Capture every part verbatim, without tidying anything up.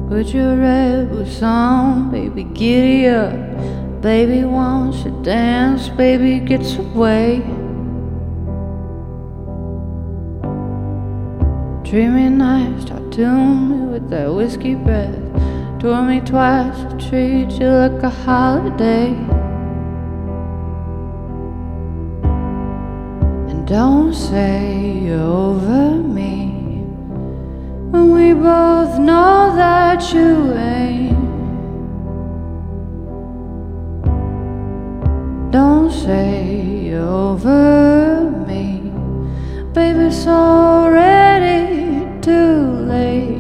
Put your red boots on, baby, giddy up. Baby wants to dance, baby gets away. Dreamy nights talk to me with that whiskey breath. Tour me twice to treat you like a holiday. And don't say you're over me when we both know that you ain't. Don't say you're over me, baby, it's already too late.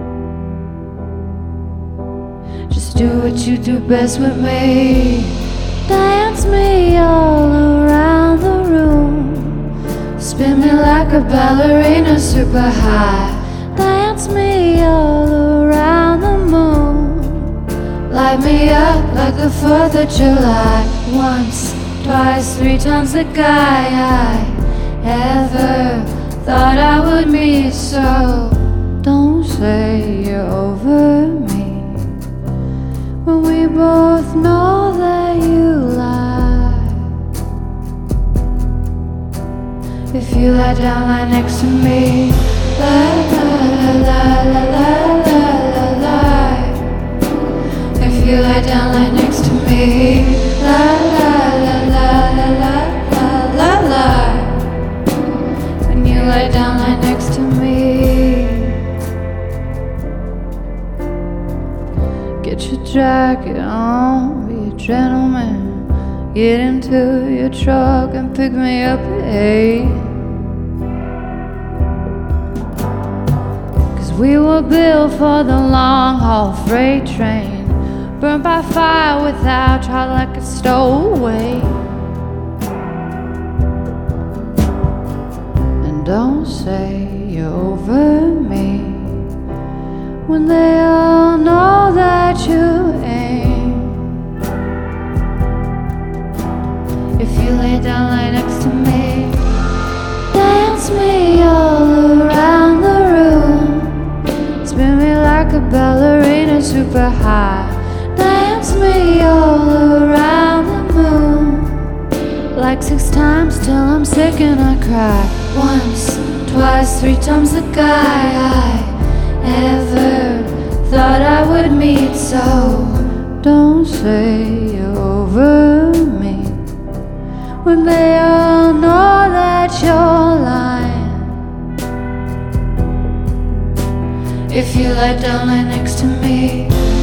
Just do what you do best with me. Dance me all around the room. Spin me like a ballerina super high. Dance me all around the moon. Light me up like the fourth of July. Once, twice, three times the guy I ever thought I would meet. So don't say you're over me when we both know that you lie. If you lie down, lie next to me. Lie, lie, lie, lie, lie, lie, lie, lie. If you lie down, lie next to me. Lie, lie, lie, lie, lie, lie, lie, lie. When you lie down, lie next to me. Get your jacket on, be a gentleman. Get into your truck and pick me up at eight. We were built for the long haul freight train, burned by fire without trial like a stowaway. And don't say you're over me when they all know that you ain't. If you lay down, lie next to me. Dance me all around the room. Spin me like a ballerina super high. Dance me all around the moon. Like six times till I'm sick and I cry. Once, twice, three times the guy I ever thought I would meet. So don't say you're over me when they all know that you're lying. If you lie down, lie next to me.